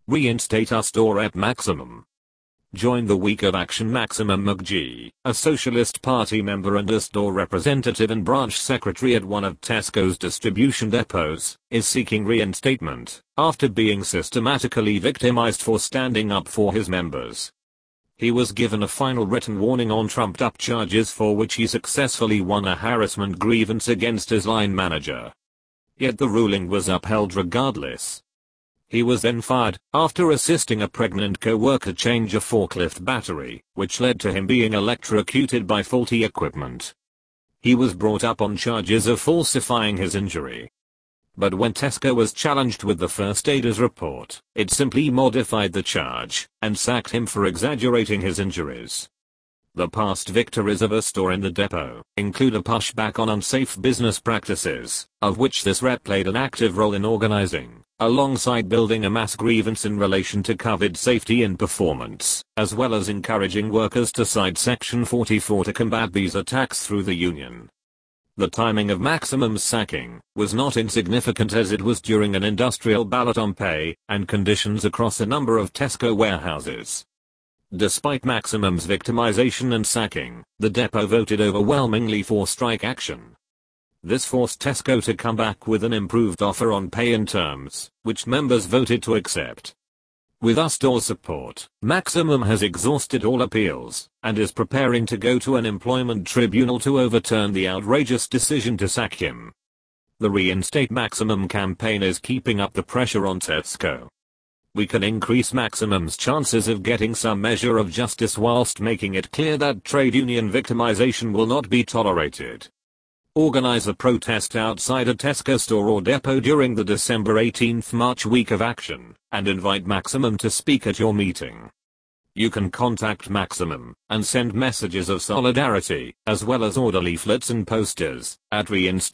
Reinstate our store at Maximum. Join the week of action. Maximum McG, a Socialist Party member and a store representative and branch secretary at one of Tesco's distribution depots, is seeking reinstatement after being systematically victimized for standing up for his members. He was given a final written warning on trumped-up charges for which he successfully won a harassment grievance against his line manager. Yet the ruling was upheld regardless. He was then fired after assisting a pregnant co-worker change a forklift battery, which led to him being electrocuted by faulty equipment. He was brought up on charges of falsifying his injury. But when Tesco was challenged with the first aider's report, it simply modified the charge and sacked him for exaggerating his injuries. The past victories of a store in the depot include a pushback on unsafe business practices, of which this rep played an active role in organizing, alongside building a mass grievance in relation to COVID safety and performance, as well as encouraging workers to cite Section 44 to combat these attacks through the union. The timing of Maximum's sacking was not insignificant, as it was during an industrial ballot on pay and conditions across a number of Tesco warehouses. Despite Maximum's victimization and sacking, the depot voted overwhelmingly for strike action. This forced Tesco to come back with an improved offer on pay and terms, which members voted to accept. With our store's support, Maximum has exhausted all appeals and is preparing to go to an employment tribunal to overturn the outrageous decision to sack him. The Reinstate Maximum campaign is keeping up the pressure on Tesco. We can increase Maximum's chances of getting some measure of justice whilst making it clear that trade union victimization will not be tolerated. Organize a protest outside a Tesco store or depot during the December 18th March week of action, and invite Maximum to speak at your meeting. You can contact Maximum and send messages of solidarity, as well as order leaflets and posters, at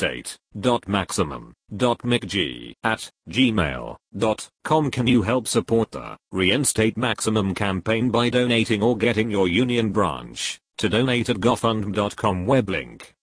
reinstate.maximum.mcg@gmail.com. Can you help support the Reinstate Maximum campaign by donating or getting your union branch to donate at gofundme.com web link.